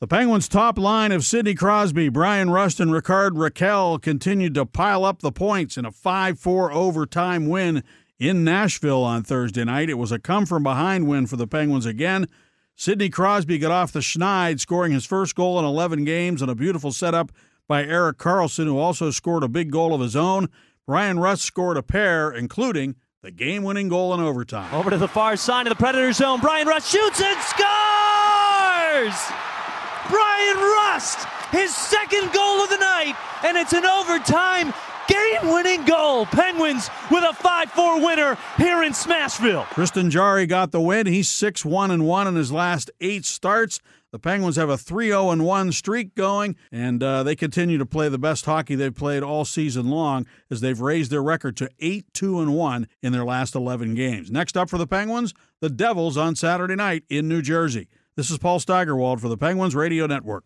The Penguins' top line of Sidney Crosby, Brian Rust, and Rickard Rakell continued to pile up the points in a 5-4 overtime win in Nashville on Thursday night. It was a come-from-behind win for the Penguins again. Sidney Crosby got off the schneid, scoring his first goal in 11 games, and a beautiful setup by Erik Karlsson, who also scored a big goal of his own. Brian Rust scored a pair, including the game-winning goal in overtime. Over to the far side of the Predator zone. Brian Rust shoots and scores! Brian Rust, his second goal of the night, and it's an overtime game-winning goal. Penguins with a 5-4 winner here in Smashville. Tristan Jarry got the win. He's 6-1-1 in his last 8 starts. The Penguins have a 3-0-1 streak going, and they continue to play the best hockey they've played all season long as they've raised their record to 8-2-1 in their last 11 games. Next up for the Penguins, the Devils on Saturday night in New Jersey. This is Paul Steigerwald for the Penguins Radio Network.